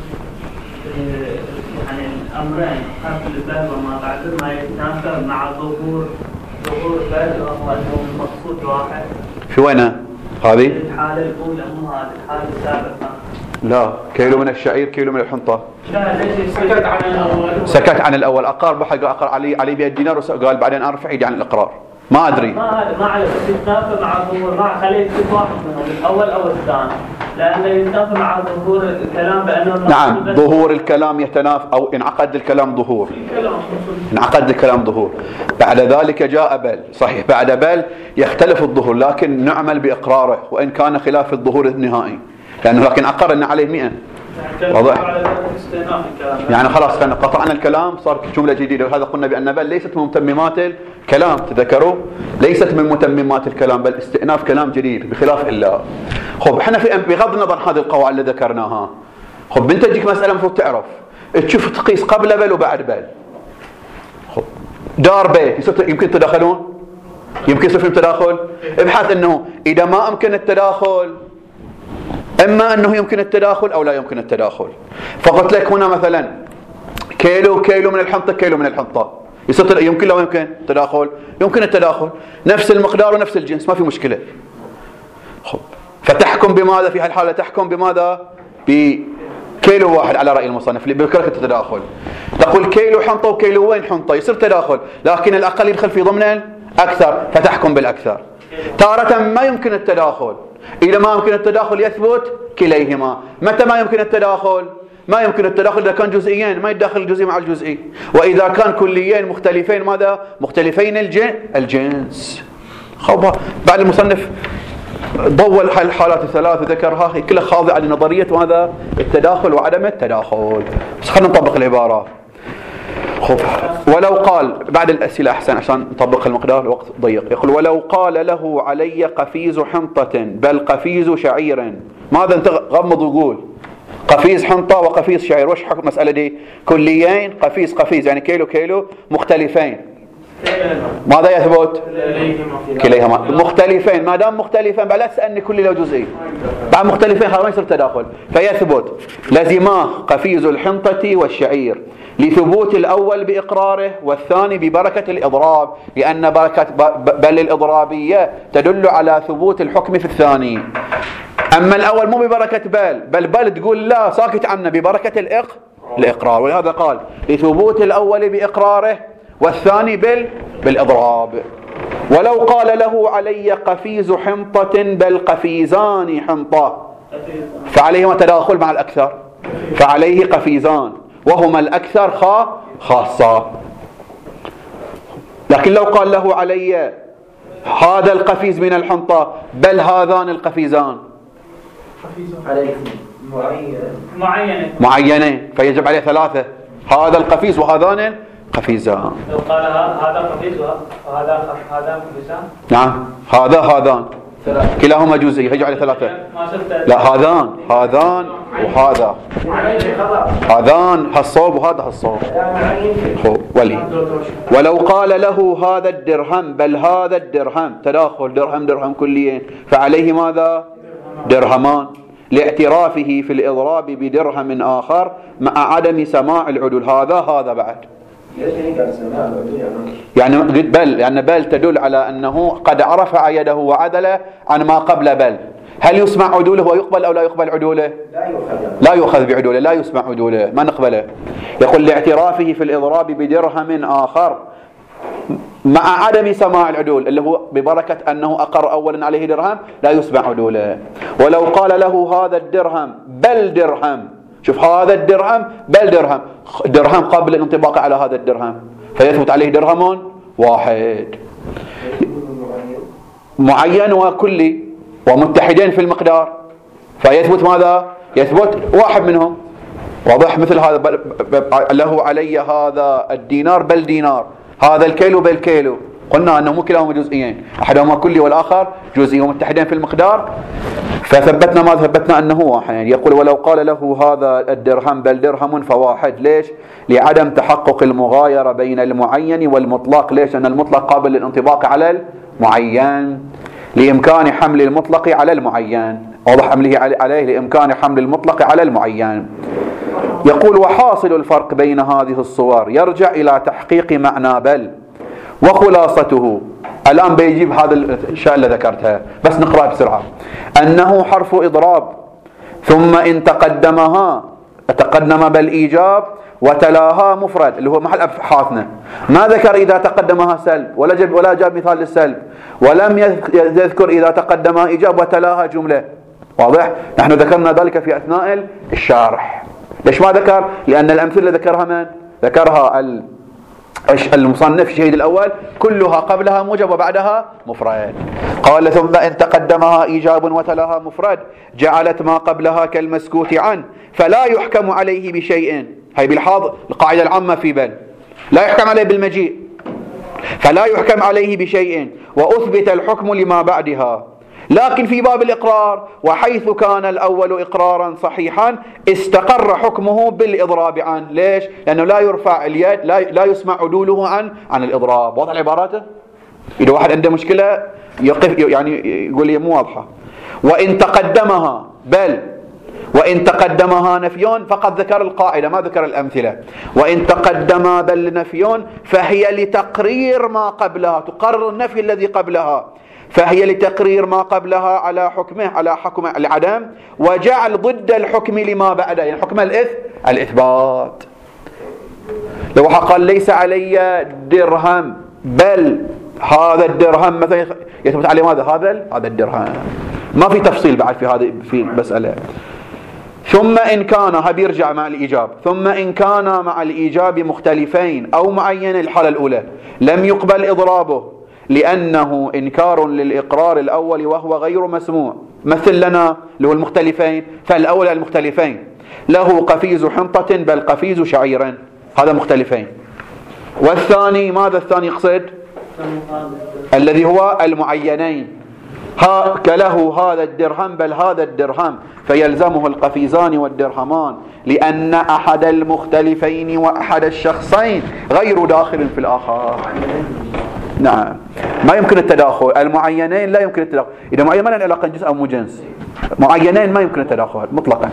يعني الأمرين حفل الباب وما بعده ما يتنافى مع ظهور باب وهو أنه المقصود واحد. في وينه؟ هذه؟ الحالة الأولى مو هذه الحالة السابقة. لا، كيلو من الشعير كيلو من الحنطة. لا ليش سكت عن الأول أقر بحق أقر علي بيد دينار وقال بعدين أرفع يدي عن الإقرار. ما أدري. ما أعرف بس يتنافى مع ظهور ما خليت واحد منهم الأول أو الثاني، لأنه يتنافى مع ظهور الكلام بأنه نعم ظهور الكلام يتنافى أو انعقد الكلام ظهور. انعقد الكلام ظهور. بعد ذلك جاء بل، صحيح بعد بل يختلف الظهور لكن نعمل بإقراره وإن كان خلاف الظهور النهائي، لأنه لكن أقر أن عليه 100. واضح؟ يعني خلاص كان قطعنا الكلام صار جملة جديدة، وهذا قلنا بأن بل ليست من متممات الكلام، تذكروا؟ ليست من متممات الكلام بل استئناف كلام جديد بخلاف إلا. خب احنا بغض النظر هذه القواعد اللي ذكرناها، خب انت تجيك مسألة المفروض تعرف تشوف تقيس قبل بل وبعد بل. خب دار بيت يمكن تداخلون؟ يمكن يصير فيهم تداخل؟ ابحث انه اذا ما امكن التداخل اما انه يمكن التداخل او لا يمكن التداخل. فقلت لك هنا مثلا كيلو من الحنطة كيلو من الحنطة، يمكن لو يمكن تداخل؟ يمكن التداخل، نفس المقدار ونفس الجنس ما في مشكلة. خب فتحكم بماذا في هالحالة؟ تحكم بماذا؟ بكيلو واحد على رأي المصنف اللي بكرة التداخل. تقول كيلو حنطة وكيلوين حنطة يصير تداخل، لكن الأقل يدخل في ضمن الأكثر فتحكم بالأكثر. تارة ما يمكن التداخل، إذا ما يمكن التداخل يثبت كليهما. متى ما يمكن التداخل؟ ما يمكن التداخل إذا كان جزئيين ما يتداخل الجزئي مع الجزئي، وإذا كان كليين مختلفين ماذا؟ مختلفين الجنس. خب بعد المصنف ضوّل الحالات الثلاث وذكرها كلها خاضعة لنظرية ماذا؟ التداخل وعدم التداخل. بس خلينا نطبق العبارة. خب ولو قال بعد الأسئلة أحسن عشان نطبق المقدار الوقت ضيق. يقول ولو قال له علي قفيز حنطة بل قفيز شعير، ماذا انت غمض وقول قفيز حنطة وقفيز شعير، وش حكم المسألة دي؟ كليين قفيز يعني كيلو مختلفين، ماذا يثبت؟ كليهما مختلفين. ما دام مختلفين بعد لا تسألني كلي لو جزئي، بعد مختلفين خلاص ما يصير تداخل، فيثبت لزماه قفيز الحنطة والشعير لثبوت الأول بإقراره والثاني ببركة الإضراب، لأن بركة بل الإضرابية تدل على ثبوت الحكم في الثاني. أما الأول مو ببركة بل تقول لا ساكت عنه ببركة الإقرار، ولهذا قال لثبوت الأول بإقراره والثاني بالإضراب. ولو قال له علي قفيز حنطة بل قفيزان حنطة فعليهما تداخل مع الأكثر، فعليه قفيزان وهما الأكثر خاصة. لكن لو قال له علي هذا القفيز من الحنطة بل هذان القفيزان معينين فيجب عليه ثلاثة، هذا القفيز وهذان قفيزان. لو قال هذا قفيز وهذا قفيزان، نعم هذان كلاهما جزئي يجب عليه ثلاثة. لا هذان وهذا، هذان هالصوب وهذا هالصوب. ولو قال له هذا الدرهم بل هذا الدرهم، تداخل درهم كليين، فعليه ماذا؟ درهمان، لاعترافه في الإضراب بدرهم آخر مع عدم سماع العدول. هذا بعد يعني بل تدل على أنه قد رفع يده وعدل عن ما قبل بل. هل يسمع عدوله ويقبل أو لا يقبل عدوله؟ لا يؤخذ بعدوله، لا يسمع عدوله، ما نقبله. يقول لاعترافه في الإضراب بدرهم آخر مع عدم سماع العدول، اللي هو ببركة أنه أقر أولا عليه درهم لا يسمع عدوله. ولو قال له هذا الدرهم بل درهم، شوف هذا الدرهم بل درهم، درهم قبل الانطباق على هذا الدرهم فيثبت عليه درهم واحد معين وكلي ومتحدين في المقدار، فيثبت ماذا؟ يثبت واحد منهم. واضح؟ مثل هذا له علي هذا الدينار بل دينار، هذا الكيلو بل كيلو، قلنا أنه مو كلاهما جزئيين، أحدهما كلي والآخر جزئي ومتحدين في المقدار، فثبتنا ما ثبتنا أنه واحد. يقول ولو قال له هذا الدرهم بل درهم فواحد. ليش؟ لعدم تحقق المغايرة بين المعين والمطلق. ليش؟ أن المطلق قابل للانطباق على المعين لإمكان حمل المطلق على المعين. واضح؟ حمله عليه لإمكان حمل المطلق على المعين. يقول وحاصل الفرق بين هذه الصور يرجع إلى تحقيق معنى بل، وخلاصته الآن بيجيب هذا الأشياء اللي ذكرتها بس نقرأ بسرعة. أنه حرف إضراب ثم إن تقدم بالإيجاب وتلاها مفرد، اللي هو محل أبحاثنا. ما ذكر إذا تقدمها سلب ولا جاب مثال للسلب، ولم يذكر إذا تقدمها إيجاب وتلاها جملة. واضح؟ نحن ذكرنا ذلك في أثناء الشارح. ليش ما ذكر؟ لأن الأمثلة ذكرها من؟ ذكرها المصنف الشهيد الأول كلها قبلها موجب وبعدها مفرد. قال ثم إن تقدمها إيجاب وتلاها مفرد جعلت ما قبلها كالمسكوت عنه فلا يحكم عليه بشيء. هي بالحاض القاعدة العامة في بل، لا يحكم عليه بالمجيء، فلا يحكم عليه بشيء وأثبت الحكم لما بعدها. لكن في باب الإقرار وحيث كان الأول إقرارا صحيحا استقر حكمه بالإضراب عنه. ليش؟ لأنه لا يرفع اليد، لا يسمع عدوله عن الإضراب. واضح عباراته؟ إذا واحد عنده مشكلة يقف يعني يقول لي مو واضحة. وإن تقدمها بل وإن تقدمها نفي فقد ذكر القاعدة ما ذكر الأمثلة. وإن تقدم بل نفي فهي لتقرير ما قبلها، تقرر النفي الذي قبلها، فهي لتقرير ما قبلها على حكمه على حكم العدم وجعل ضد الحكم لما بعده، يعني حكم الإثبات. لو قال ليس علي درهم بل هذا الدرهم مثلا يثبت عليه ماذا؟ هذا الدرهم. ما في تفصيل بعد في المسألة. ثم إن كان بيرجع مع الإيجاب، ثم إن كان مع الإيجاب مختلفين أو معين الحالة الأولى لم يقبل إضرابه لأنه إنكار للإقرار الأول وهو غير مسموع. مثل لنا اللي هو المختلفين، فالأول المختلفين له قفيز حنطة بل قفيز شعير، هذا مختلفين. والثاني ماذا الثاني يقصد؟ الذي هو المعينين، كله هذا الدرهم بل هذا الدرهم فيلزمه القفيزان والدرهمان لأن أحد المختلفين وأحد الشخصين غير داخل في الآخر. نعم ما يمكن التداخل. المعينين لا يمكن التداخل. إذا معين ما له علاقة جنس أو مو جنس، معينين ما يمكن التداخل مطلقا.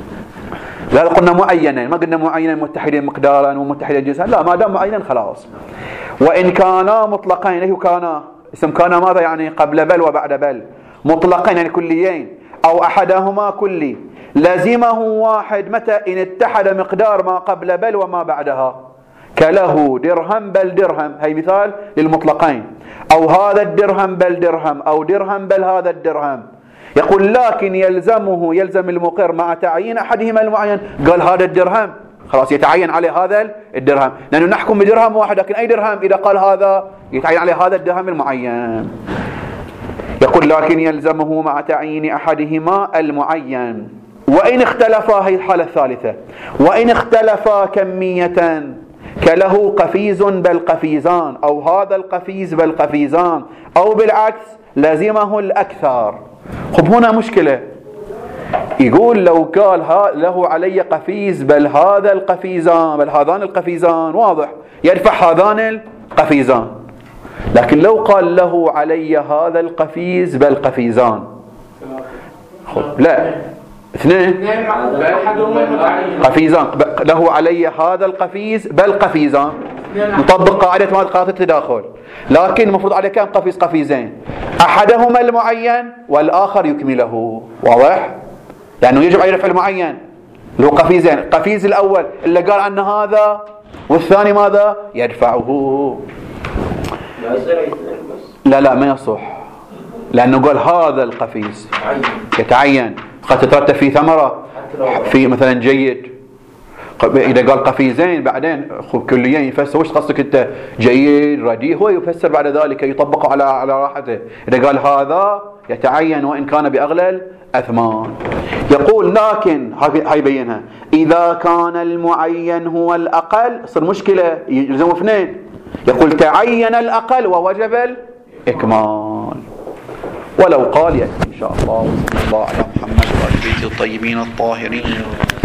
لا قلنا معينين، ما قلنا معينين متحدين مقدارا ومتحدين جنسا، لا ما دام معينين خلاص. وإن كانا مطلقين، له كانا اسم كانا ماذا يعني؟ قبل بل وبعد بل، مطلقين يعني كليين أو أحدهما كلي لزمه واحد متى؟ إن اتحد مقدار ما قبل بل وما بعدها، كله درهم بل درهم، هي مثال للمطلقين، أو هذا الدرهم بل درهم، أو درهم بل هذا الدرهم. يقول لكن يلزم المقر مع تعيين أحدهما المعين. قال هذا الدرهم خلاص يتعين عليه هذا الدرهم، لأنه نحكم بدرهم واحد، لكن أي درهم إذا قال هذا يتعين عليه هذا الدرهم المعين. يقول لكن يلزمه مع تعيين أحدهما المعين. وإن اختلفا، هي الحالة الثالثة، وإن اختلفا كمية كله قفيز بل قفيزان، أو هذا القفيز بل قفيزان، أو بالعكس لزمه الأكثر. خب هنا مشكلة. يقول لو قال له علي قفيز بل هذا القفيزان بل هذان القفيزان، واضح يدفع هذان القفيزان. لكن لو قال له علي هذا القفيز بل قفيزان، خب لا اثنين أحدهما متعين. قفيزان، له علي هذا القفيز بل قفيزان، نطبق قاعدة ما قاعدة التداخل. لكن المفروض عليه كم قفيز؟ قفيزين، أحدهما المعين والآخر يكمله. واضح؟ لأنه يجب عليه رفع المعين له قفيزين، القفيز الأول اللي قال عنه هذا والثاني ماذا؟ يدفعه. لا ما يصح، لأنه قال هذا القفيز يتعين، قد تترتب فيه ثمرة في مثلا جيد. إذا قال قفيزين بعدين كليا يفسر وش قصدك أنت، جيد رديء، هو يفسر بعد ذلك يطبقه على راحته. إذا قال هذا يتعين وإن كان بأغلى الأثمان. يقول لكن هاي بينها إذا كان المعين هو الأقل صار مشكلة، يلزموا اثنين. يقول تعين الأقل ووجب الإكمال. ولو قال يأتي إن شاء الله. وصلى الله على محمد وآل بيته الطيبين الطاهرين.